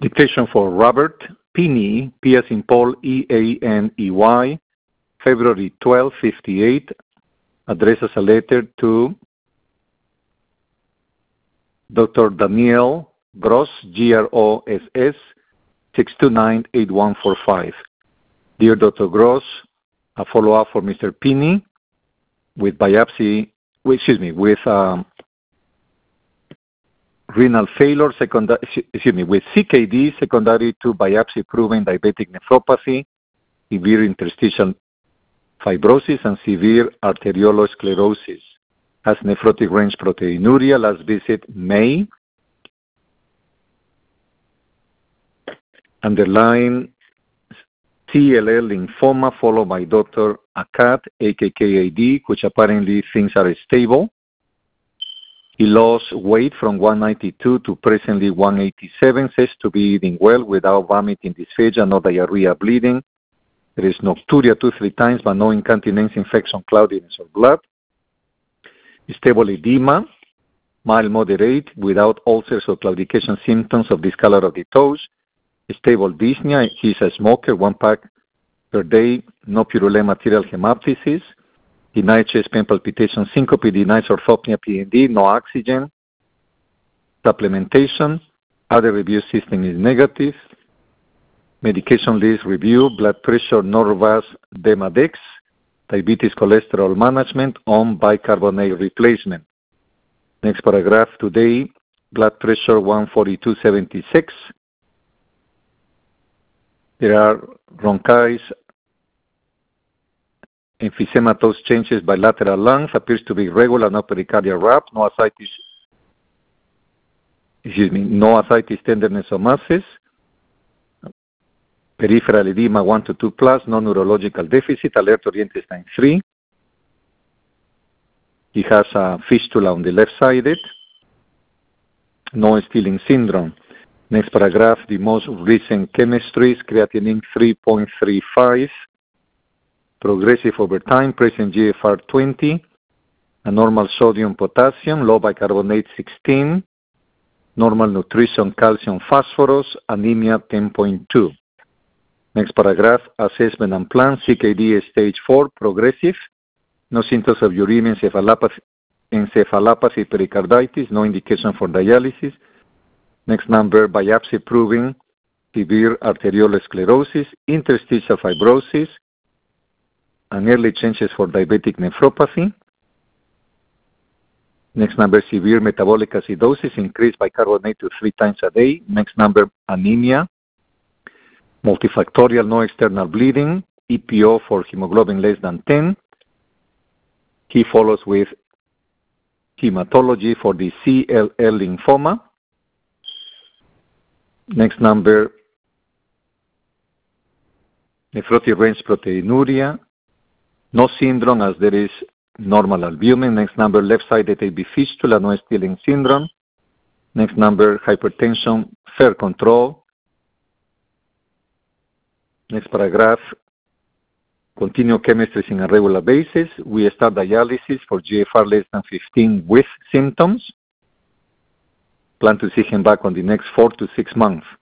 Dictation for Robert Peeney, P as in Paul, E-A-N-E-Y, February 12, 58, addresses a letter to Dr. Daniel Gross, Gross, 629-8145. Dear Dr. Gross, a follow-up for Mr. Peeney with biopsy, with renal failure, with CKD secondary to biopsy-proven diabetic nephropathy, severe interstitial fibrosis, and severe arteriolosclerosis. Has nephrotic range proteinuria. Last visit May. Underlying CLL lymphoma followed by Dr. Akkad, AKKAD, which apparently things are stable. He lost weight from 192 to presently 187, says to be eating well without vomiting, dysphagia, no diarrhea, bleeding. There is nocturia 2-3 times, but no incontinence, infection, cloudiness, or blood. Stable edema, mild moderate, without ulcers or claudication symptoms of discolor of the toes. Stable dyspnea. He's a smoker, 1 pack per day, no purulent material hemoptysis. Denied chest pain, palpitation, syncope, denied orthopnea, PND, no oxygen. Supplementation. Other review system is negative. Medication list review, blood pressure, Norvasc, Demodex. Diabetes, cholesterol management, on bicarbonate replacement. Next paragraph, today, blood pressure 142/76. There are bronchitis, emphysematous changes bilateral lungs, appears to be regular, no pericardial rap, no ascites, tenderness or masses. Peripheral edema 1 to 2 plus, no neurological deficit, alert oriented time 3. He has a fistula on the left side, no Stilling syndrome. Next paragraph, the most recent chemistries, creatinine 3.35, progressive over time, present GFR 20, a normal sodium potassium, low bicarbonate 16, normal nutrition calcium phosphorus, anemia 10.2. Next paragraph, assessment and plan, CKD stage 4, progressive, no symptoms of uremia, encephalopathy, pericarditis, no indication for dialysis. Next number, biopsy proving severe arteriolosclerosis, interstitial fibrosis, and early changes for diabetic nephropathy. Next number, severe metabolic acidosis, increased bicarbonate to 3 times a day. Next number, anemia, multifactorial, no external bleeding, EPO for hemoglobin less than 10. He follows with hematology for the CLL lymphoma. Next number, nephrotic range proteinuria, no syndrome as there is normal albumin. Next number, left-sided AV fistula, no Stilling syndrome. Next number, hypertension, fair control. Next paragraph, continue chemistries in a regular basis. We start dialysis for GFR less than 15 with symptoms. Plan to see him back on the next 4 to 6 months.